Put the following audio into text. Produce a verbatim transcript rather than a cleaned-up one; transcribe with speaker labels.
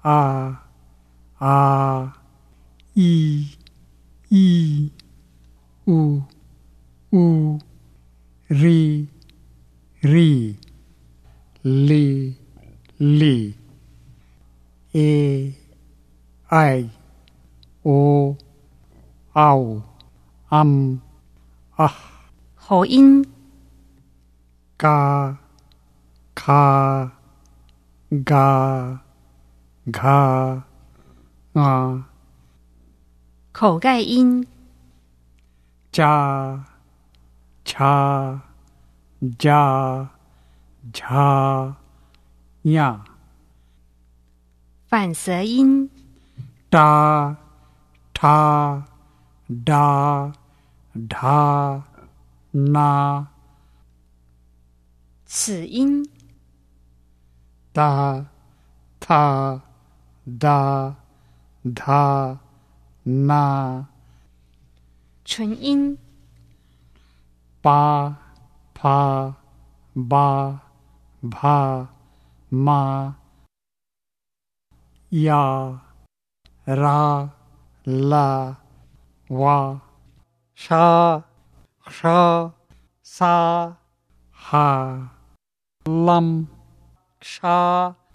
Speaker 1: 啊啊一一呜呜哩哩哩哩诶哎哦嗷嗯啊
Speaker 2: 喉音
Speaker 1: 嘎卡嘎嘎啊
Speaker 2: 口盖音
Speaker 1: 加恰加恰呀
Speaker 2: 反舌音
Speaker 1: 哒他哒他那
Speaker 2: 齿音
Speaker 1: 哒他哒他那
Speaker 2: 唇音
Speaker 1: 巴啪巴啪嘛呀啦啦哇沙沙沙哈啷沙